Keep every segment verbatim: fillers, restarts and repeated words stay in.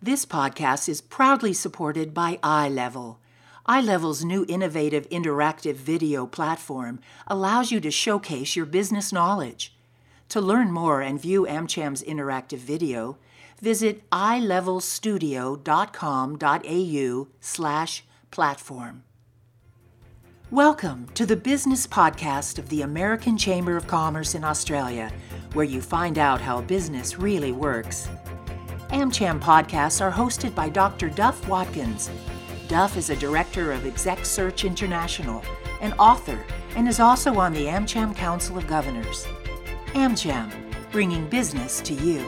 This podcast is proudly supported by iLevel. iLevel's new innovative interactive video platform allows you to showcase your business knowledge. To learn more and view AmCham's interactive video, visit i level studio dot com dot a u slash platform. Welcome to the business podcast of the American Chamber of Commerce in Australia, where you find out how business really works. AmCham podcasts are hosted by Doctor Duff Watkins. Duff is a director of Exec Search International, an author, and is also on the AmCham Council of Governors. AmCham, bringing business to you.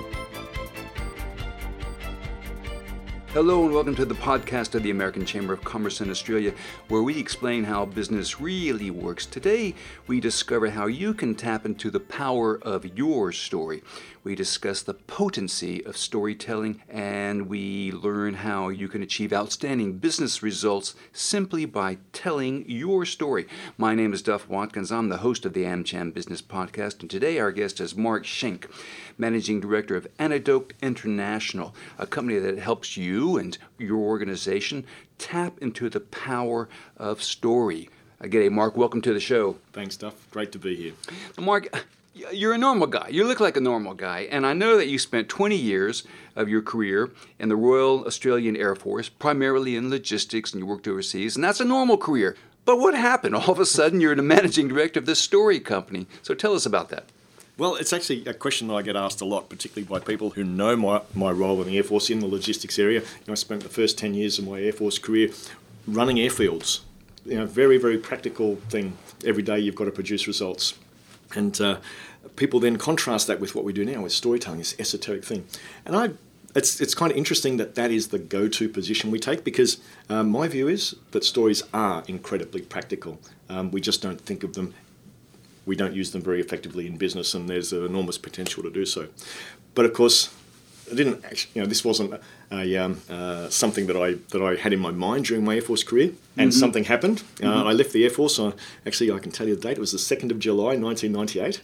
Hello and welcome to the podcast of the American Chamber of Commerce in Australia, where we explain how business really works. Today, we discover how you can tap into the power of your story. We discuss the potency of storytelling, and we learn how you can achieve outstanding business results simply by telling your story. My name is Duff Watkins. I'm the host of the AmCham Business Podcast, and today our guest is Mark Schenk, Managing Director of Anecdote International, a company that helps you and your organization tap into the power of story. Uh, G'day, Mark. Welcome to the show. Thanks, Duff. Great to be here. Mark, you're a normal guy. You look like a normal guy. And I know that you spent twenty years of your career in the Royal Australian Air Force, primarily in logistics, and you worked overseas. And that's a normal career. But what happened? All of a sudden, you're the managing director of this story company. So tell us about that. Well, it's actually a question that I get asked a lot, particularly by people who know my, my role in the Air Force in the logistics area. You know, I spent the first ten years of my Air Force career running airfields. You know, very, very practical thing. Every day you've got to produce results. And uh, people then contrast that with what we do now with storytelling, this esoteric thing. And I, it's it's kind of interesting that that is the go-to position we take, because um, my view is that stories are incredibly practical. Um, we just don't think of them. We don't use them very effectively in business, and there's an enormous potential to do so. But of course, I didn't actually, you know, this wasn't a, um, uh, something that I that I had in my mind during my Air Force career, and mm-hmm. something happened. Mm-hmm. Uh, I left the Air Force. I, actually, I can tell you the date. It was the second of July, nineteen ninety-eight.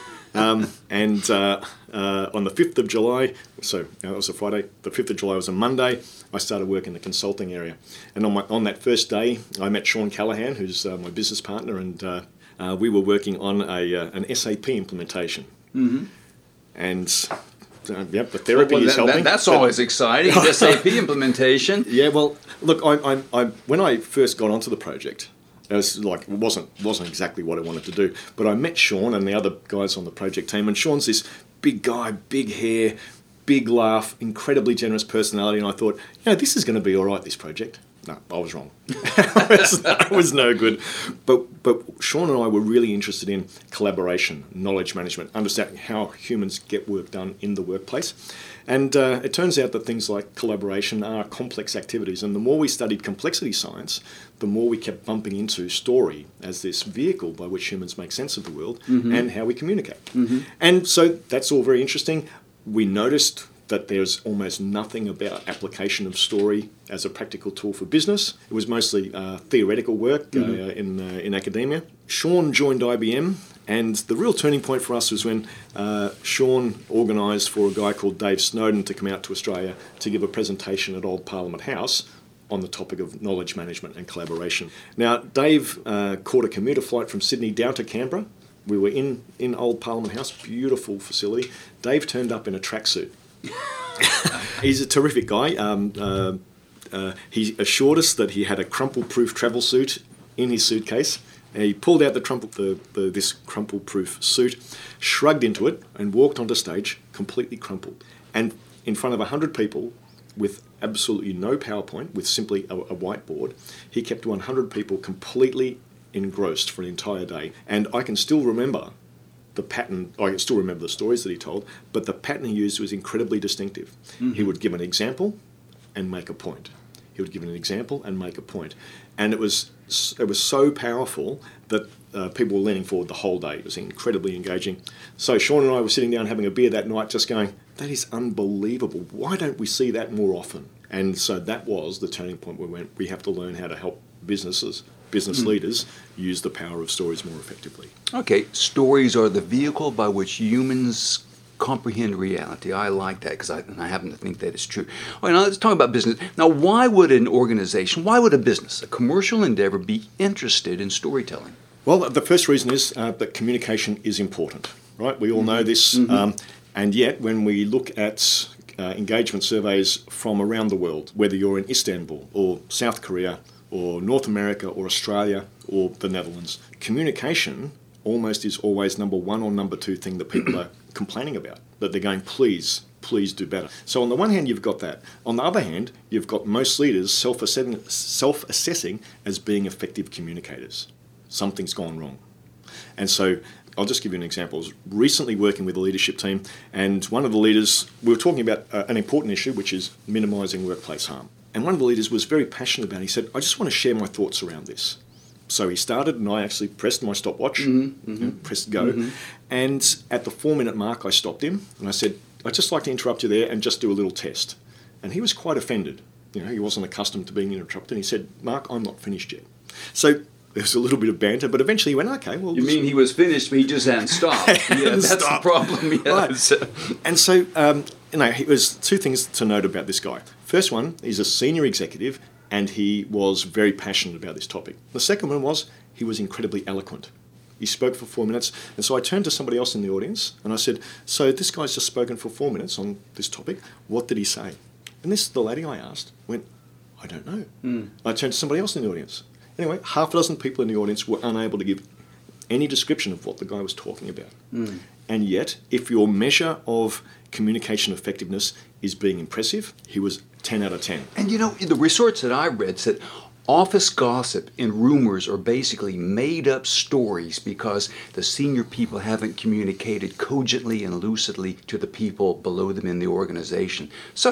um, and uh, uh, on the fifth of July, so you know, it was a Friday. The fifth of July was a Monday. I started work in the consulting area, and on my on that first day, I met Sean Callahan, who's uh, my business partner, and uh, Uh, we were working on a uh, an S A P implementation, mm-hmm. and uh, yep, the therapy well, well, is that, helping. That, that's always exciting. S A P implementation. Yeah, well, look, I, I, I, when I first got onto the project, it was like it wasn't wasn't exactly what I wanted to do. But I met Sean and the other guys on the project team, and Sean's this big guy, big hair, big laugh, incredibly generous personality, and I thought, you know, this is going to be all right. This project. No, I was wrong. I, was, I was no good. But but Sean and I were really interested in collaboration, knowledge management, understanding how humans get work done in the workplace. And uh, it turns out that things like collaboration are complex activities. And the more we studied complexity science, the more we kept bumping into story as this vehicle by which humans make sense of the world mm-hmm. and how we communicate. Mm-hmm. And so that's all very interesting. We noticed that there's almost nothing about application of story as a practical tool for business. It was mostly uh, theoretical work mm-hmm. uh, in uh, in academia. Sean joined I B M, and the real turning point for us was when uh, Sean organised for a guy called Dave Snowden to come out to Australia to give a presentation at Old Parliament House on the topic of knowledge management and collaboration. Now, Dave uh, caught a commuter flight from Sydney down to Canberra. We were in, in Old Parliament House, beautiful facility. Dave turned up in a tracksuit. He's a terrific guy. Um, uh, uh, he assured us that he had a crumple-proof travel suit in his suitcase. And he pulled out the crumple, the, the, this crumple-proof suit, shrugged into it, and walked onto stage completely crumpled. And in front of one hundred people with absolutely no PowerPoint, with simply a, a whiteboard, he kept one hundred people completely engrossed for an entire day. And I can still remember the pattern, I can still remember the stories that he told, but the pattern he used was incredibly distinctive. Mm-hmm. He would give an example and make a point. He would give an example and make a point. And it was it was so powerful that uh, people were leaning forward the whole day. It was incredibly engaging. So Sean and I were sitting down having a beer that night just going, that is unbelievable. Why don't we see that more often? And so that was the turning point where we went, we have to learn how to help businesses business mm. leaders use the power of stories more effectively. Okay, stories are the vehicle by which humans comprehend reality. I like that because I, and I happen to think that is true. All right, now let's talk about business. Now, why would an organization, why would a business, a commercial endeavor, be interested in storytelling? Well, the first reason is uh, that communication is important, right? We all know this. Mm-hmm. Um, and yet, when we look at uh, engagement surveys from around the world, whether you're in Istanbul or South Korea or North America or Australia or the Netherlands, communication almost is always number one or number two thing that people are complaining about, that they're going, please, please do better. So on the one hand, you've got that. On the other hand, you've got most leaders self-assessing, self-assessing as being effective communicators. Something's gone wrong. And so I'll just give you an example. I was recently working with a leadership team, and one of the leaders, we were talking about uh, an important issue, which is minimising workplace harm. And one of the leaders was very passionate about it. He said, I just want to share my thoughts around this. So he started, and I actually pressed my stopwatch, mm-hmm, mm-hmm. and pressed go. Mm-hmm. And at the four-minute mark, I stopped him, and I said, I'd just like to interrupt you there and just do a little test. And he was quite offended. You know, he wasn't accustomed to being interrupted. He said, Mark, I'm not finished yet. So there was a little bit of banter, but eventually he went, okay, well... You mean he was finished, but he just hadn't stopped. Yeah, that's stop. the problem. Yeah. Right. And so, um, you know, it was two things to note about this guy. First one, he's a senior executive, and he was very passionate about this topic. The second one was he was incredibly eloquent. He spoke for four minutes, and so I turned to somebody else in the audience, and I said, so this guy's just spoken for four minutes on this topic. What did he say? And this, the lady I asked, went, I don't know. Mm. I turned to somebody else in the audience. Anyway, half a dozen people in the audience were unable to give any description of what the guy was talking about. Mm. And yet, if your measure of communication effectiveness is being impressive, he was ten out of ten. And you know, the research that I read said office gossip and rumors are basically made-up stories because the senior people haven't communicated cogently and lucidly to the people below them in the organization.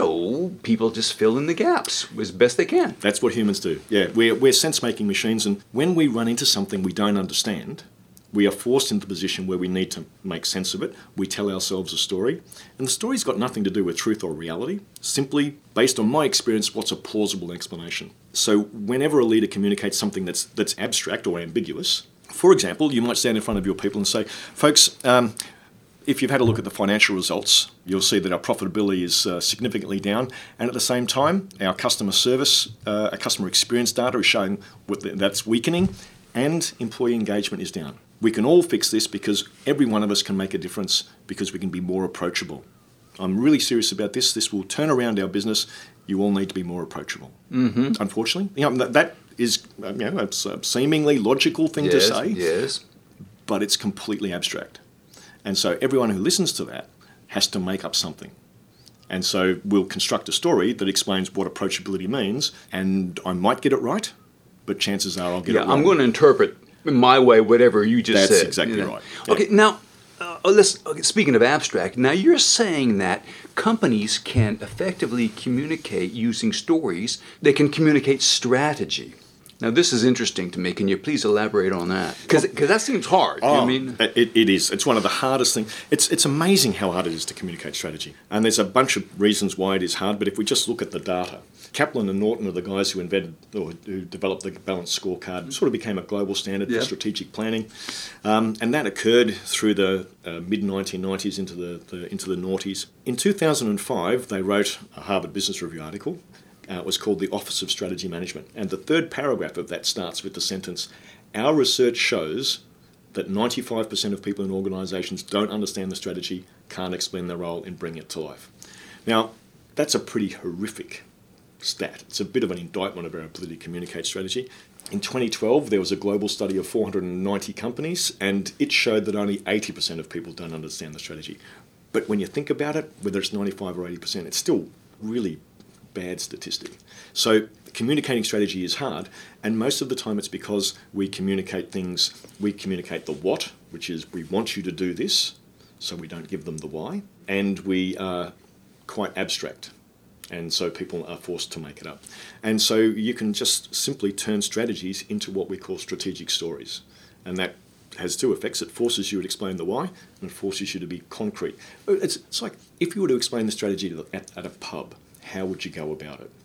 So people just fill in the gaps as best they can. That's what humans do. Yeah, we're, we're sense-making machines, and when we run into something we don't understand, we are forced into the position where we need to make sense of it. We tell ourselves a story, and the story's got nothing to do with truth or reality, simply based on my experience, what's a plausible explanation. So whenever a leader communicates something that's that's abstract or ambiguous, for example, you might stand in front of your people and say, folks, um, if you've had a look at the financial results, you'll see that our profitability is uh, significantly down, and at the same time, our customer service, uh, our customer experience data is showing what the, that's weakening, and employee engagement is down. We can all fix this because every one of us can make a difference because we can be more approachable. I'm really serious about this. This will turn around our business. You all need to be more approachable. Mm-hmm. Unfortunately, you know, that, that is you know, it's a seemingly logical thing yes, to say, yes, but it's completely abstract. And so everyone who listens to that has to make up something. And so we'll construct a story that explains what approachability means, and I might get it right, but chances are I'll get yeah, it wrong. I'm going to interpret my way whatever you just That's said. That's exactly you know? right. Yeah. Okay, now, uh, let's, okay, speaking of abstract, now you're saying that companies can effectively communicate using stories. They can communicate strategy. Now, this is interesting to me. Can you please elaborate on that? Because that seems hard. Oh, you know I mean? it, it is. It's one of the hardest things. It's it's amazing how hard it is to communicate strategy. And there's a bunch of reasons why it is hard, but if we just look at the data, Kaplan and Norton are the guys who invented or who developed the balanced scorecard. It sort of became a global standard yeah. for strategic planning. Um, and that occurred through the uh, mid nineteen nineties into the, the into the noughties. In two thousand five, they wrote a Harvard Business Review article. Uh, it was called the Office of Strategy Management. And the third paragraph of that starts with the sentence, our research shows that ninety-five percent of people in organisations don't understand the strategy, can't explain their role in bringing it to life. Now, that's a pretty horrific stat. It's a bit of an indictment of our ability to communicate strategy. In twenty twelve, there was a global study of four hundred ninety companies, and it showed that only eighty percent of people don't understand the strategy. But when you think about it, whether it's ninety-five or eighty percent, it's still really bad statistic. So communicating strategy is hard, and most of the time it's because we communicate things, we communicate the what, which is we want you to do this, so we don't give them the why, and we are quite abstract, and so people are forced to make it up. And so you can just simply turn strategies into what we call strategic stories, and that has two effects. It forces you to explain the why, and it forces you to be concrete. It's, it's like if you were to explain the strategy at, at a pub, how would you go about it?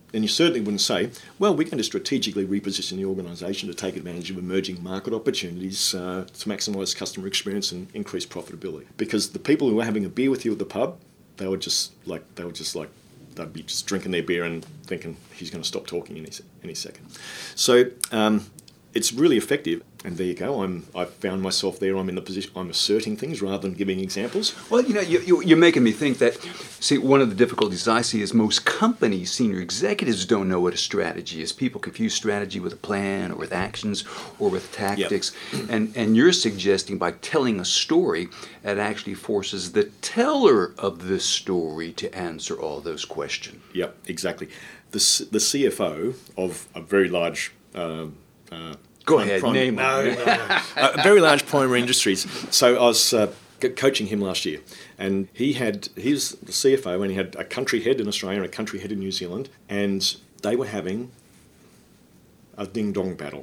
And you certainly wouldn't say, well, we're going to strategically reposition the organisation to take advantage of emerging market opportunities uh, to maximise customer experience and increase profitability. Because the people who were having a beer with you at the pub, they were just like, they were just like, they'd be just drinking their beer and thinking he's going to stop talking any, any second. So um, it's really effective. And there you go. I'm. I've found myself there. I'm in the position. I'm asserting things rather than giving examples. Well, you know, you, you, you're making me think that. See, one of the difficulties I see is most companies, senior executives, don't know what a strategy is. People confuse strategy with a plan, or with actions, or with tactics. Yep. And and you're suggesting by telling a story, it actually forces the teller of the story to answer all those questions. Yep, exactly. The the C F O of a very large. Uh, uh, Go ahead, Prime, name no, no, no. uh, very large primary industries. So I was uh, c- coaching him last year, and he had he's the C F O, and he had a country head in Australia and a country head in New Zealand, and they were having a ding dong battle.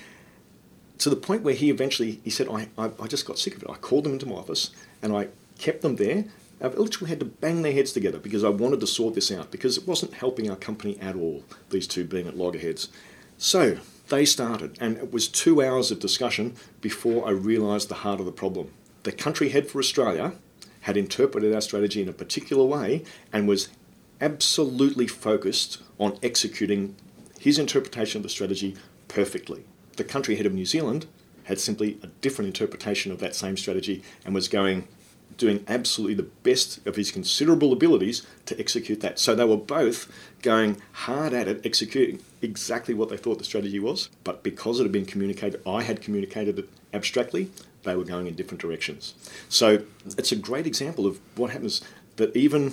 To the point where he eventually he said, I, I I just got sick of it. I called them into my office, and I kept them there. I've literally had to bang their heads together because I wanted to sort this out because it wasn't helping our company at all. These two being at loggerheads, so. They started, and it was two hours of discussion before I realised the heart of the problem. The country head for Australia had interpreted our strategy in a particular way and was absolutely focused on executing his interpretation of the strategy perfectly. The country head of New Zealand had simply a different interpretation of that same strategy and was going, doing absolutely the best of his considerable abilities to execute that. So they were both going hard at it, executing exactly what they thought the strategy was, but because it had been communicated, I had communicated it abstractly, they were going in different directions. So it's a great example of what happens that even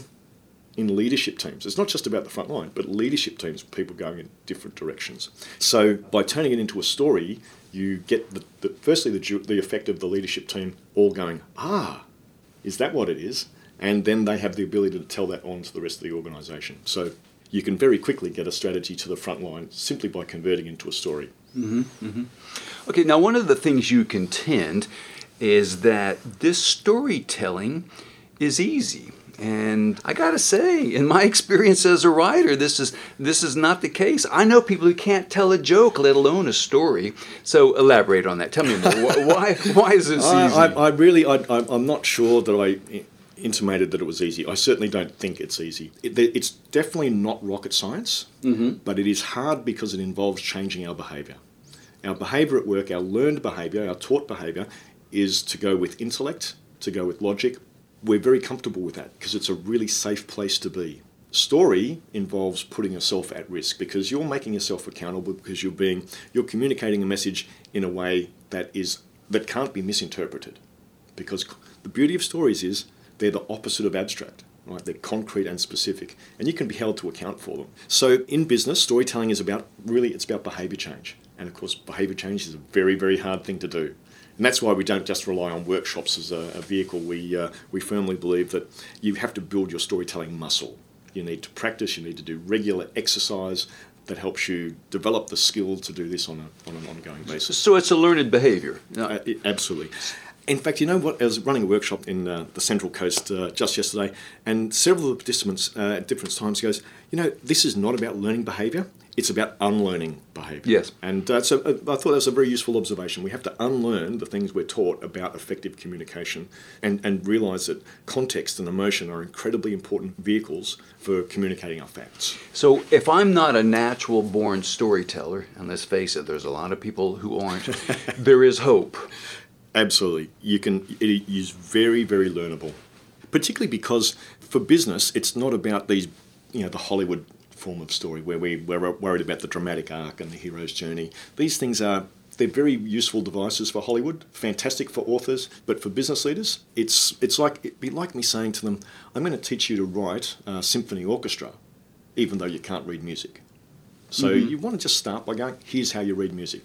in leadership teams, it's not just about the front line, but leadership teams, people going in different directions. So by turning it into a story, you get the, the firstly the, the effect of the leadership team all going, ah, is that what it is? And then they have the ability to tell that on to the rest of the organisation. So you can very quickly get a strategy to the front line simply by converting into a story. Mm-hmm, mm-hmm. Okay, now one of the things you contend is that this storytelling is easy. And I gotta say, in my experience as a writer, this is this is not the case. I know people who can't tell a joke, let alone a story. So elaborate on that. Tell me more. Why why is this easy? I, I, I really, I, I'm not sure that I intimated that it was easy. I certainly don't think it's easy. It, it's definitely not rocket science, mm-hmm. but it is hard because it involves changing our behaviour. Our behaviour at work, our learned behaviour, our taught behaviour, is to go with intellect, to go with logic. We're very comfortable with that because it's a really safe place to be. Story involves putting yourself at risk because you're making yourself accountable because you're being you're communicating a message in a way that is that can't be misinterpreted. Because the beauty of stories is they're the opposite of abstract, right? They're concrete and specific, and you can be held to account for them. So in business, storytelling is about really it's about behaviour change, and of course, behaviour change is a very very hard thing to do. And that's why we don't just rely on workshops as a, a vehicle. We uh, we firmly believe that you have to build your storytelling muscle. You need to practice, you need to do regular exercise that helps you develop the skill to do this on, a, on an ongoing basis. So it's a learned behaviour. No. Uh, it, absolutely. In fact, you know what? I was running a workshop in uh, the Central Coast uh, just yesterday, and several of the participants uh, at different times goes, you know, this is not about learning behaviour. It's about unlearning behaviour. Yes. And uh, so uh, I thought that was a very useful observation. We have to unlearn the things we're taught about effective communication and, and realise that context and emotion are incredibly important vehicles for communicating our facts. So if I'm not a natural born storyteller, and let's face it, there's a lot of people who aren't, there is hope. Absolutely. You can. It is very, very learnable, particularly because for business, it's not about these, you know, the Hollywood form of story where we, we're worried about the dramatic arc and the hero's journey. These things are, they're very useful devices for Hollywood, fantastic for authors, but for business leaders, it's it's like, it'd be like me saying to them, I'm going to teach you to write a symphony orchestra, even though you can't read music. So mm-hmm. you want to just start by going, here's how you read music.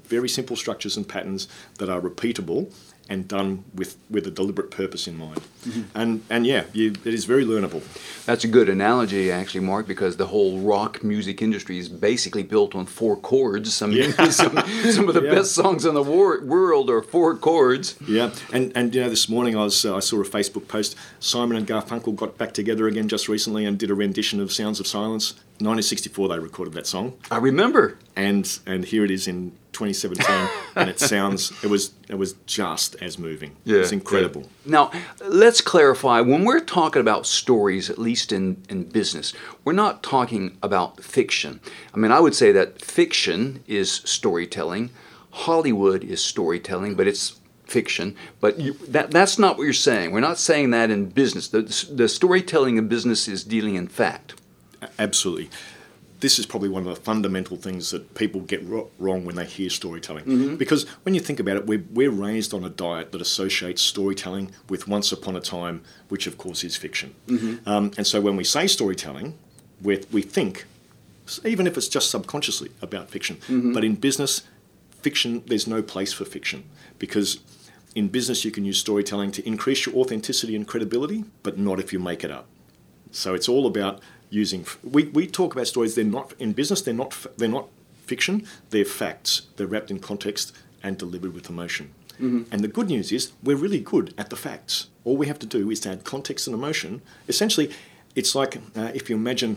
very simple structures and patterns that are repeatable and done with, with a deliberate purpose in mind. Mm-hmm. And and yeah, you, it is very learnable. That's a good analogy, actually, Mark, because the whole rock music industry is basically built on four chords. Some Yeah. some, some of the Yeah. best songs in the wor- world are four chords. Yeah, and and you know, this morning I was uh, I saw a Facebook post. Simon and Garfunkel got back together again just recently and did a rendition of Sounds of Silence. nineteen sixty-four they recorded that song, I remember. and and here it is in twenty seventeen, and it sounds it was it was just as moving. Yeah, It's incredible. yeah. Now, let's clarify. When we're talking about stories, at least in, in business, we're not talking about fiction. I mean, I would say that fiction is storytelling. Hollywood is storytelling, but it's fiction. But you, that that's not what you're saying. We're not saying that in business. The, the storytelling in business is dealing in fact. A- Absolutely. This is probably one of the fundamental things that people get ro- wrong when they hear storytelling. Mm-hmm. Because when you think about it, we're, we're raised on a diet that associates storytelling with once upon a time, which of course is fiction. Mm-hmm. Um, and so when we say storytelling, we we think, even if it's just subconsciously, about fiction. Mm-hmm. But in business, fiction, there's no place for fiction. Because in business, you can use storytelling to increase your authenticity and credibility, but not if you make it up. So it's all about using. We, we talk about stories. They're not in business. They're not. They're not fiction. They're facts. They're wrapped in context and delivered with emotion. Mm-hmm. And the good news is we're really good at the facts. All we have to do is to add context and emotion. Essentially, it's like uh, if you imagine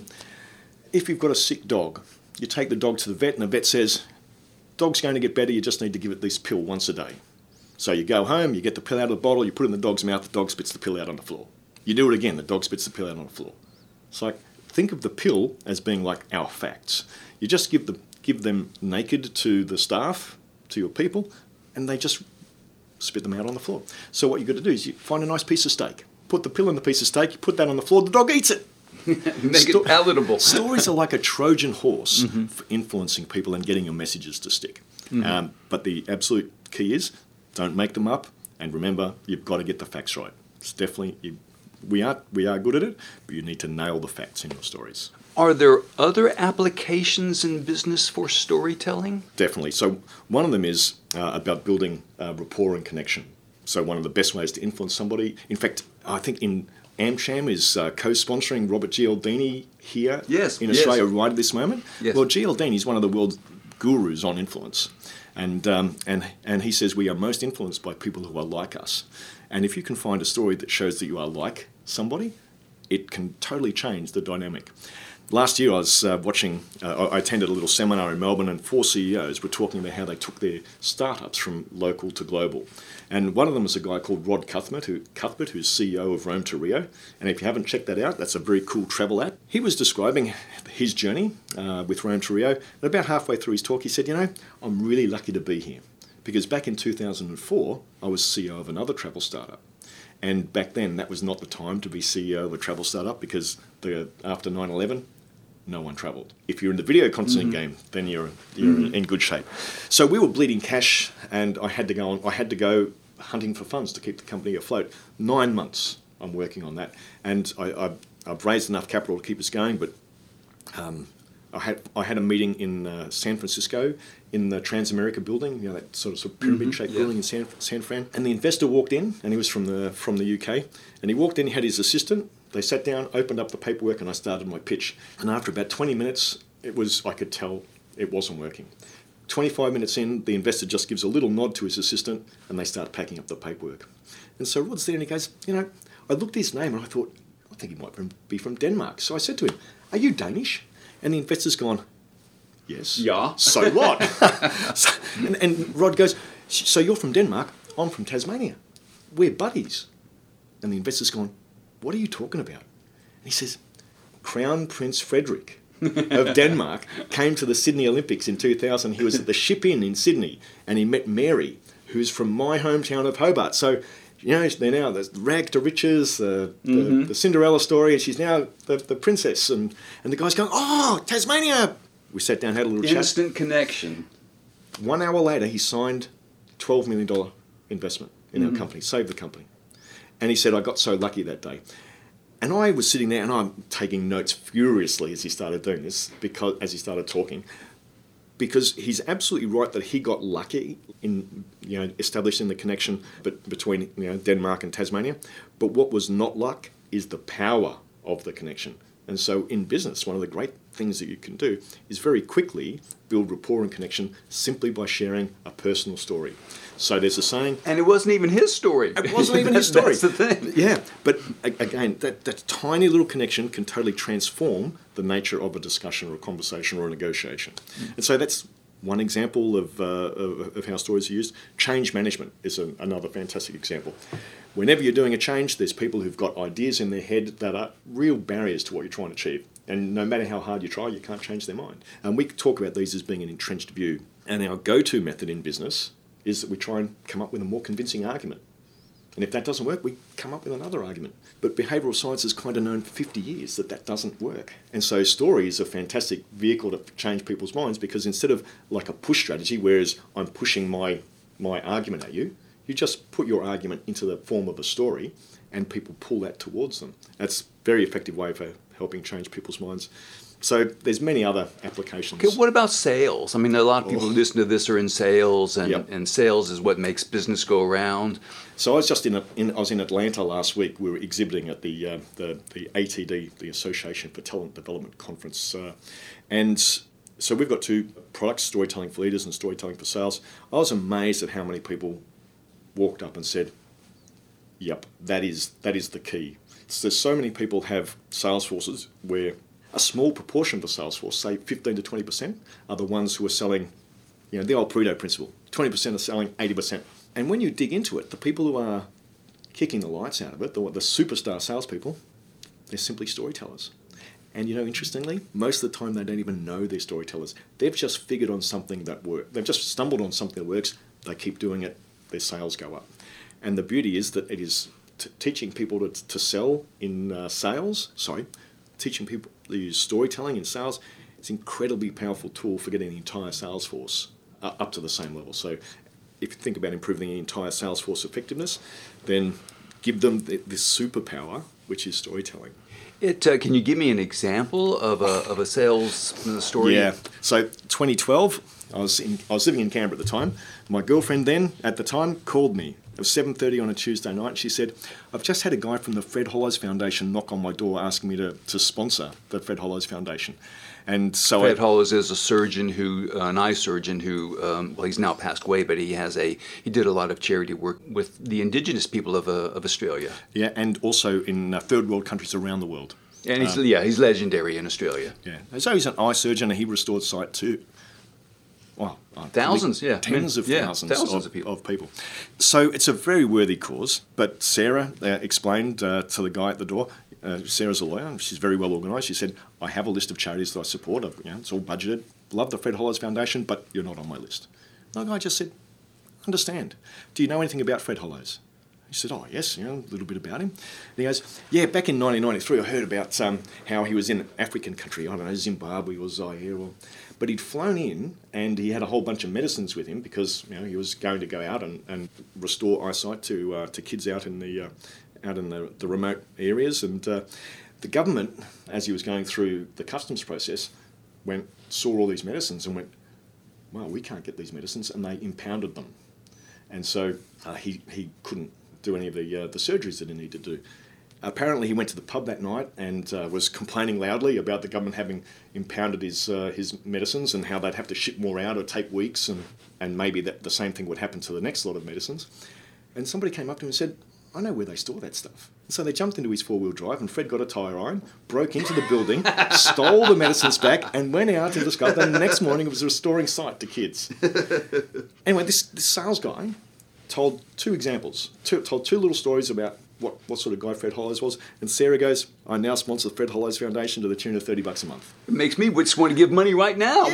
if you've got a sick dog, you take the dog to the vet, and the vet says, "Dog's going to get better. You just need to give it this pill once a day." So you go home, you get the pill out of the bottle, you put it in the dog's mouth. The dog spits the pill out on the floor. You do it again. The dog spits the pill out on the floor. It's like, think of the pill as being like our facts. You just give the give them naked to the staff, to your people, and they just spit them out on the floor. So what you've got to do is you find a nice piece of steak, put the pill in the piece of steak, you put that on the floor, the dog eats it. Make Sto- it palatable. Stories are like a Trojan horse mm-hmm. for influencing people and getting your messages to stick. Mm-hmm. Um, but the absolute key is don't make them up, and remember, you've got to get the facts right. It's definitely... You, We are we are good at it, but you need to nail the facts in your stories. Are there other applications in business for storytelling? Definitely. So one of them is uh, about building uh, rapport and connection. So one of the best ways to influence somebody. In fact, I think in AmCham is uh, co-sponsoring Robert Gialdini here yes, in yes. Australia right at this moment. Yes. Well, Gialdini is one of the world's gurus on influence, and um, and and he says we are most influenced by people who are like us. And if you can find a story that shows that you are like somebody, it can totally change the dynamic. Last year I was uh, watching, uh, I attended a little seminar in Melbourne, and four C E Os were talking about how they took their startups from local to global. And one of them was a guy called Rod Cuthbert, who, Cuthbert, who's C E O of Rome to Rio. And if you haven't checked that out, that's a very cool travel app. He was describing his journey uh, with Rome to Rio. And about halfway through his talk, he said, you know, I'm really lucky to be here. Because back in two thousand four, I was C E O of another travel startup. And back then, that was not the time to be C E O of a travel startup, because the, after nine eleven, no one travelled. If you're in the video conferencing mm-hmm. game, then you're you're mm-hmm. in good shape. So we were bleeding cash, and I had to go on. I had to go hunting for funds to keep the company afloat. Nine months I'm working on that, and I, I, I've raised enough capital to keep us going. But um, I had I had a meeting in uh, San Francisco in the Transamerica building, you know, that sort of, sort of pyramid-shaped mm-hmm. yeah. building in San, San Fran. And the investor walked in, and he was from the from the U K. And he walked in, he had his assistant. They sat down, opened up the paperwork, and I started my pitch. And after about twenty minutes, it was I could tell it wasn't working. twenty-five minutes in, the investor just gives a little nod to his assistant, and they start packing up the paperwork. And so Rod's there, and he goes, you know, I looked at his name, and I thought, I think he might be from Denmark. So I said to him, are you Danish? And the investor's gone, yes. Yeah. So what? so, and, and Rod goes, so you're from Denmark, I'm from Tasmania. We're buddies. And the investor's gone, what are you talking about? And he says, Crown Prince Frederick of Denmark came to the Sydney Olympics in two thousand. He was at the Ship Inn in Sydney, and he met Mary, who's from my hometown of Hobart. So, you know, they're now the rag to riches, uh, mm-hmm. the, the Cinderella story, and she's now the, the princess. And, and the guy's going, oh, Tasmania! We sat down, had a little Instant chat. Instant connection. One hour later, he signed twelve million dollars investment in mm-hmm. our company, saved the company. And he said, I got so lucky that day. And I was sitting there, and I'm taking notes furiously as he started doing this, because as he started talking. because he's absolutely right that he got lucky in, you know, establishing the connection but between, you know, Denmark and Tasmania. But what was not luck is the power of the connection. And so in business, one of the great things that you can do is very quickly build rapport and connection simply by sharing a personal story. So there's a saying... And it wasn't even his story. It wasn't even his story. That's the thing. Yeah, but again, that, that tiny little connection can totally transform the nature of a discussion or a conversation or a negotiation. Mm. And so that's one example of, uh, of, of how stories are used. Change management is a, another fantastic example. Whenever you're doing a change, there's people who've got ideas in their head that are real barriers to what you're trying to achieve. And no matter how hard you try, you can't change their mind. And we talk about these as being an entrenched view. And our go-to method in business is that we try and come up with a more convincing argument. And if that doesn't work, we come up with another argument. But behavioural science has kind of known for fifty years that that doesn't work. And so story is a fantastic vehicle to change people's minds, because instead of like a push strategy, whereas I'm pushing my, my argument at you, you just put your argument into the form of a story and people pull that towards them. That's a very effective way for helping change people's minds. So there's many other applications. Okay, what about sales? I mean, a lot of people Oh. who listen to this are in sales, and, Yep. and sales is what makes business go around. So I was just in, a, in I was in Atlanta last week. We were exhibiting at the uh, the, the A T D, the Association for Talent Development Conference, uh, and so we've got two products: storytelling for leaders and storytelling for sales. I was amazed at how many people walked up and said, "Yep, that is that is the key." So so many people have sales forces where a small proportion of the sales force, say fifteen to twenty percent, are the ones who are selling, you know, the old Pareto principle. twenty percent are selling eighty percent. And when you dig into it, the people who are kicking the lights out of it, the, the superstar salespeople, they're simply storytellers. And, you know, interestingly, most of the time they don't even know they're storytellers. They've just figured on something that works. They've just stumbled on something that works. They keep doing it. Their sales go up. And the beauty is that it is t- teaching people to, to sell in uh, sales, sorry, teaching people to use storytelling in sales. It's an incredibly powerful tool for getting the entire sales force uh, up to the same level. So if you think about improving the entire sales force effectiveness, then give them th- this superpower, which is storytelling. It uh, can you give me an example of a of a sales story? Yeah. So twenty twelve, I was in, I was living in Canberra at the time. My girlfriend then, at the time, called me. It was seven thirty on a Tuesday night. And she said, "I've just had a guy from the Fred Hollows Foundation knock on my door asking me to, to sponsor the Fred Hollows Foundation." And so Fred I, Hollows is a surgeon who, uh, an eye surgeon who, um, well, he's now passed away, but he has a he did a lot of charity work with the indigenous people of uh, of Australia. yeah, and also in uh, third world countries around the world. And he's Um, yeah, he's legendary in Australia. Yeah. And so he's an eye surgeon, and he restored sight to, well, uh, Thousands, yeah. tens of Yeah, thousands, thousands of, of people. of people. So it's a very worthy cause. But Sarah uh, explained uh, to the guy at the door. Uh, Sarah's a lawyer, and she's very well organised. She said, "I have a list of charities that I support. I've, you know, it's all budgeted. Love the Fred Hollows Foundation, but you're not on my list." And the guy just said, "Understand. Do you know anything about Fred Hollows?" He said, "Oh, yes, you know, a little bit about him." And he goes, "Yeah, back in nineteen ninety-three, I heard about um, how he was in an African country, I don't know, Zimbabwe or Zaire, or, but he'd flown in and he had a whole bunch of medicines with him because, you know, he was going to go out and, and restore eyesight to uh, to kids out in the uh, out in the, the remote areas. And uh, the government, as he was going through the customs process, went saw all these medicines and went, well, we can't get these medicines, and they impounded them. And so uh, he, he couldn't do any of the uh, the surgeries that he needed to do. Apparently he went to the pub that night and uh, was complaining loudly about the government having impounded his uh, his medicines and how they'd have to ship more out or take weeks, and, and maybe that the same thing would happen to the next lot of medicines. And somebody came up to him and said, "I know where they store that stuff." And so they jumped into his four-wheel drive, and Fred got a tyre iron, broke into the building, stole the medicines back, and went out and discovered that the next morning it was restoring sight to kids. Anyway, this, this sales guy told two examples, two, told two little stories about what, what sort of guy Fred Hollows was. And Sarah goes, "I now sponsor the Fred Hollows Foundation to the tune of thirty bucks a month." It makes me just want to give money right now.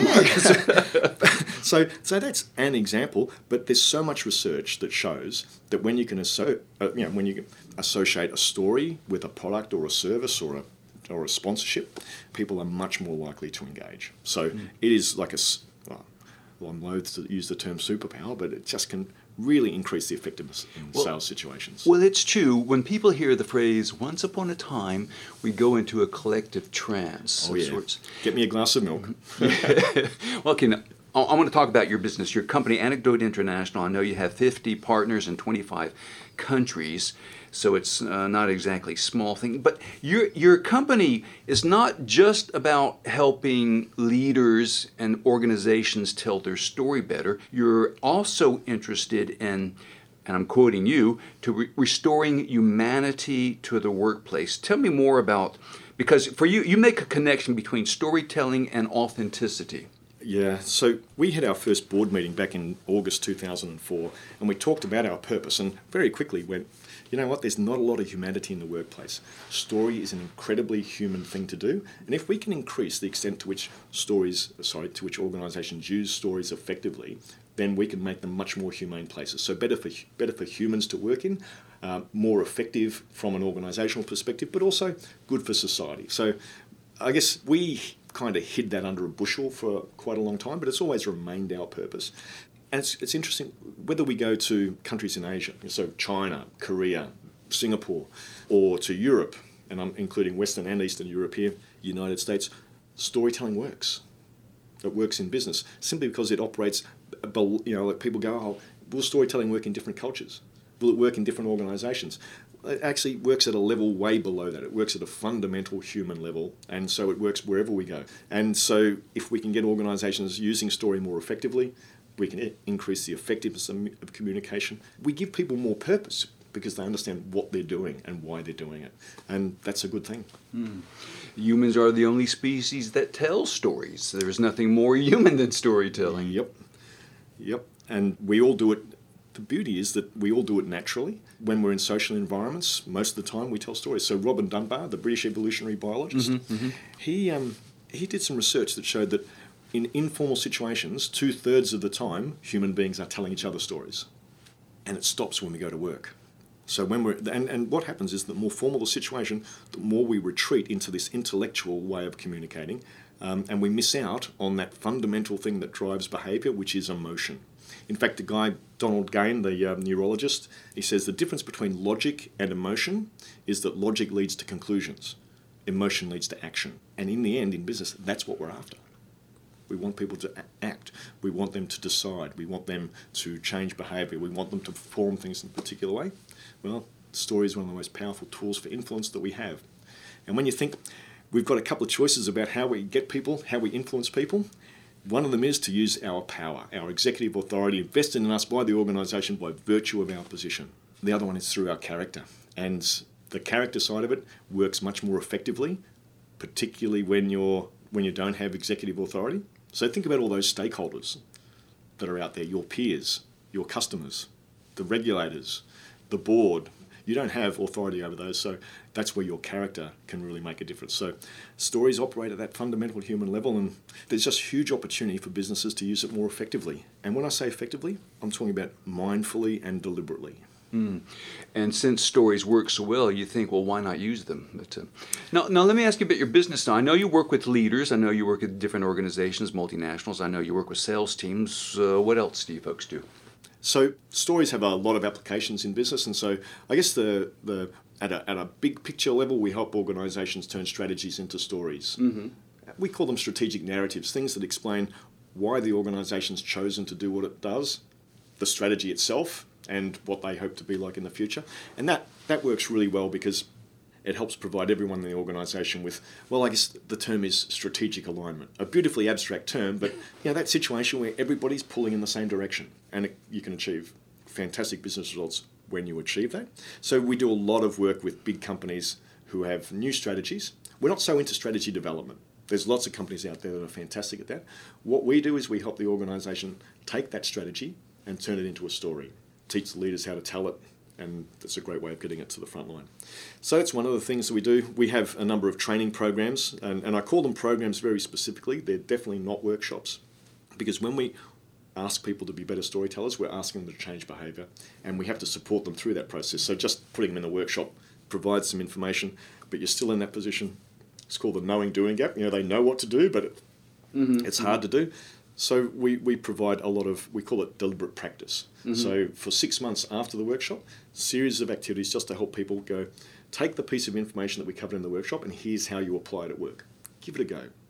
So, so that's an example, but there's so much research that shows that when you can asso- uh, you know, when you can associate a story with a product or a service or a or a sponsorship, people are much more likely to engage. So mm. it is like a, well, I'm loath to use the term superpower, but it just can really increase the effectiveness in well, sales situations. Well, it's true. When people hear the phrase, "once upon a time, we go into a collective trance." Oh, of yeah. sorts. Get me a glass of milk. Well, can I, I want to talk about your business, your company, Anecdote International. I know you have fifty partners in twenty-five countries, so it's uh, not exactly a small thing. But your your company is not just about helping leaders and organizations tell their story better. You're also interested in, and I'm quoting you, to re- restoring humanity to the workplace. Tell me more about, because for you, you make a connection between storytelling and authenticity. Yeah, so we had our first board meeting back in August two thousand four, and we talked about our purpose, and very quickly went, you know what, there's not a lot of humanity in the workplace. Story is an incredibly human thing to do, and if we can increase the extent to which stories, sorry, to which organisations use stories effectively, then we can make them much more humane places. So better for better for humans to work in, uh, more effective from an organisational perspective, but also good for society. So I guess we kind of hid that under a bushel for quite a long time, but it's always remained our purpose. And it's, it's interesting, whether we go to countries in Asia, so China, Korea, Singapore, or to Europe, and I'm including Western and Eastern Europe here, United States, storytelling works. It works in business, simply because it operates, you know, like people go, oh, will storytelling work in different cultures? Will it work in different organisations? It actually works at a level way below that. It works at a fundamental human level, and so it works wherever we go. And so if we can get organisations using story more effectively, we can increase the effectiveness of communication. We give people more purpose because they understand what they're doing and why they're doing it, and that's a good thing. Mm. Humans are the only species that tell stories. There's nothing more human than storytelling. Yep, yep, and we all do it. The beauty is that we all do it naturally. When we're in social environments, most of the time we tell stories. So Robin Dunbar, the British evolutionary biologist, mm-hmm, mm-hmm. he um, he did some research that showed that in informal situations, two-thirds of the time, human beings are telling each other stories. And it stops when we go to work. So when we're and, and what happens is the more formal the situation, the more we retreat into this intellectual way of communicating, um, and we miss out on that fundamental thing that drives behaviour, which is emotion. In fact, the guy, Donald Gain, the um, neurologist, he says the difference between logic and emotion is that logic leads to conclusions, emotion leads to action. And in the end, in business, that's what we're after. We want people to act. We want them to decide. We want them to change behaviour. We want them to perform things in a particular way. Well, story is one of the most powerful tools for influence that we have. And when you think we've got a couple of choices about how we get people, how we influence people, one of them is to use our power, our executive authority invested in us by the organisation by virtue of our position. The other one is through our character. And the character side of it works much more effectively, particularly when you're when you don't have executive authority. So think about all those stakeholders that are out there, your peers, your customers, the regulators, the board. You don't have authority over those, so that's where your character can really make a difference. So stories operate at that fundamental human level, and there's just huge opportunity for businesses to use it more effectively. And when I say effectively, I'm talking about mindfully and deliberately. Mm. And since stories work so well, you think, well, why not use them? But, uh, now, now, let me ask you about your business now. I know you work with leaders. I know you work with different organizations, multinationals. I know you work with sales teams. Uh, what else do you folks do? So stories have a lot of applications in business, and so I guess the the at a, at a big picture level, we help organisations turn strategies into stories. Mm-hmm. We call them strategic narratives, things that explain why the organisation's chosen to do what it does, the strategy itself, and what they hope to be like in the future. And that, that works really well because it helps provide everyone in the organisation with, well, I guess the term is strategic alignment. A beautifully abstract term, but you know, that situation where everybody's pulling in the same direction, and it, you can achieve fantastic business results when you achieve that. So we do a lot of work with big companies who have new strategies. We're not so into strategy development. There's lots of companies out there that are fantastic at that. What we do is we help the organisation take that strategy and turn it into a story, teach the leaders how to tell it, and that's a great way of getting it to the front line. So that's one of the things that we do. We have a number of training programs, and, and I call them programs very specifically. They're definitely not workshops, because when we ask people to be better storytellers, we're asking them to change behaviour, and we have to support them through that process. So just putting them in the workshop provides some information, but you're still in that position. It's called the knowing-doing gap. You know, they know what to do, but it, mm-hmm. it's hard to do. So we, we provide a lot of, we call it deliberate practice. Mm-hmm. So for six months after the workshop, series of activities just to help people go, take the piece of information that we covered in the workshop and here's how you apply it at work. Give it a go.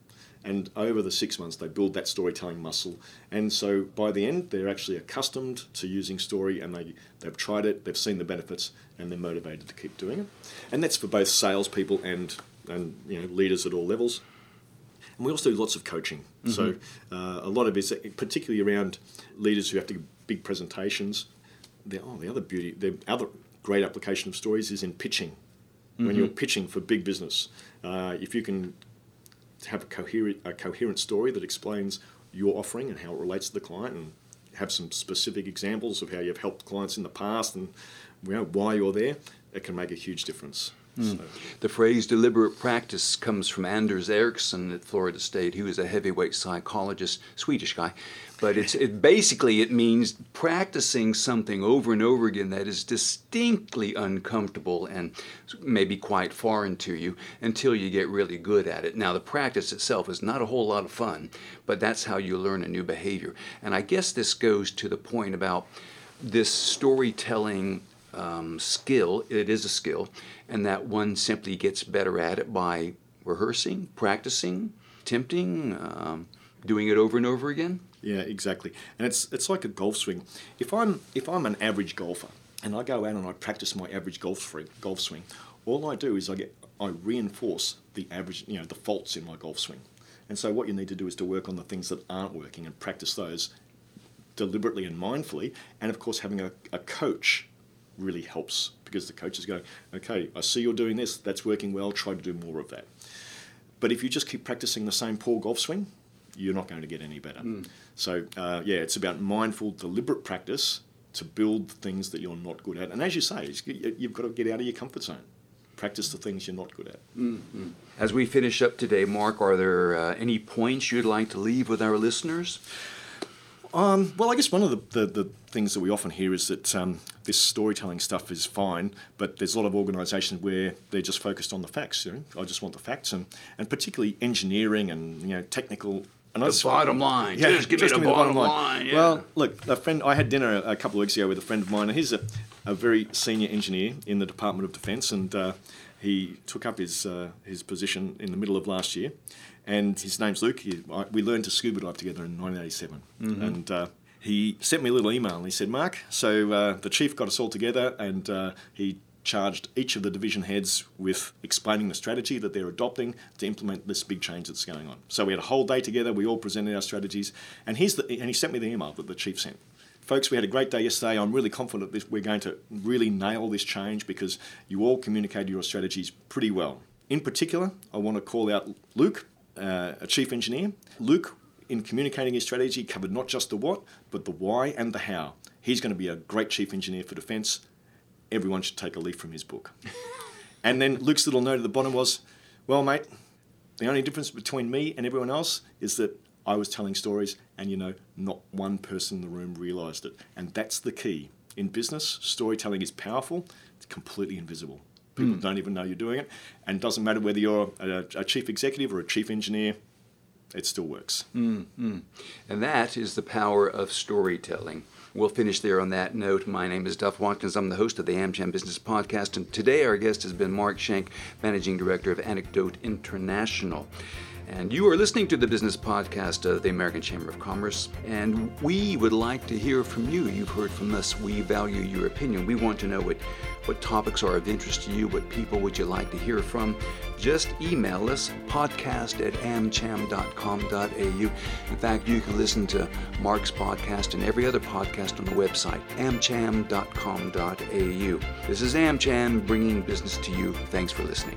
And over the six months, they build that storytelling muscle. And so by the end, they're actually accustomed to using story, and they, they've tried it, they've seen the benefits, and they're motivated to keep doing it. And that's for both salespeople and, and you know, leaders at all levels. And we also do lots of coaching. Mm-hmm. So uh, a lot of it is particularly around leaders who have to give big presentations. The, oh, the other beauty, the other great application of stories is in pitching. Mm-hmm. When you're pitching for big business, uh, if you can have a coherent, a coherent story that explains your offering and how it relates to the client, and have some specific examples of how you've helped clients in the past and you know, why you're there, it can make a huge difference. Mm. So. The phrase deliberate practice comes from Anders Ericsson at Florida State. He was a heavyweight psychologist, Swedish guy. But it's it basically it means practicing something over and over again that is distinctly uncomfortable and maybe quite foreign to you until you get really good at it. Now, the practice itself is not a whole lot of fun, but that's how you learn a new behavior. And I guess this goes to the point about this storytelling Um, skill. It is a skill, and that one simply gets better at it by rehearsing, practicing, attempting, um, doing it over and over again. Yeah, exactly. And it's it's like a golf swing. If I'm if I'm an average golfer and I go out and I practice my average golf swing, golf swing, all I do is I get I reinforce the average, you know, the faults in my golf swing. And so what you need to do is to work on the things that aren't working and practice those deliberately and mindfully. And of course, having a, a coach really helps, because the coach is going, okay, I see you're doing this, that's working well, try to do more of that. But if you just keep practicing the same poor golf swing, you're not going to get any better. Mm. So, uh, yeah, it's about mindful, deliberate practice to build things that you're not good at. And as you say, you've got to get out of your comfort zone. Practice the things you're not good at. Mm-hmm. As we finish up today, Mark, are there uh, any points you'd like to leave with our listeners? Um, well, I guess one of the, the, the things that we often hear is that um, this storytelling stuff is fine, but there's a lot of organisations where they're just focused on the facts. You know? I just want the facts, and, and particularly engineering and you know technical. And the bottom line. Yeah, just give just me the, give bottom, the bottom line. line. Yeah. Well, look, a friend. I had dinner a couple of weeks ago with a friend of mine, and he's a, a very senior engineer in the Department of Defence, and uh, he took up his uh, his position in the middle of last year. And his name's Luke. He, I, we learned to scuba dive together in nineteen eighty-seven. Mm-hmm. And uh, he sent me a little email and he said, Mark, so uh, the chief got us all together and uh, he charged each of the division heads with explaining the strategy that they're adopting to implement this big change that's going on. So we had a whole day together. We all presented our strategies. And, here's the, and he sent me the email that the chief sent. Folks, we had a great day yesterday. I'm really confident that we're going to really nail this change because you all communicated your strategies pretty well. In particular, I want to call out Luke, Uh, a chief engineer. Luke, in communicating his strategy, covered not just the what, but the why and the how. He's going to be a great chief engineer for defence. Everyone should take a leaf from his book. And then Luke's little note at the bottom was, well, mate, the only difference between me and everyone else is that I was telling stories and, you know, not one person in the room realised it. And that's the key. In business, storytelling is powerful. It's completely invisible. People mm. don't even know you're doing it. And it doesn't matter whether you're a, a chief executive or a chief engineer, it still works. Mm-hmm. And that is the power of storytelling. We'll finish there on that note. My name is Duff Watkins. I'm the host of the AmCham Business Podcast. And today our guest has been Mark Schenk, Managing Director of Anecdote International. And you are listening to the Business Podcast of the American Chamber of Commerce, and we would like to hear from you. You've heard from us. We value your opinion. We want to know what, what topics are of interest to you, what people would you like to hear from. Just email us, podcast at amcham dot com dot a u. In fact, you can listen to Mark's podcast and every other podcast on the website, amcham dot com dot a u. This is AmCham, bringing business to you. Thanks for listening.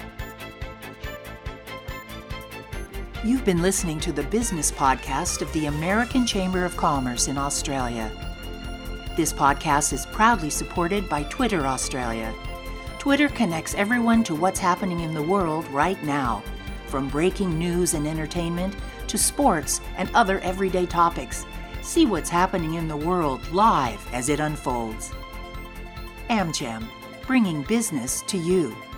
You've been listening to the Business Podcast of the American Chamber of Commerce in Australia. This podcast is proudly supported by Twitter Australia. Twitter connects everyone to what's happening in the world right now, from breaking news and entertainment to sports and other everyday topics. See what's happening in the world live as it unfolds. AmCham, bringing business to you.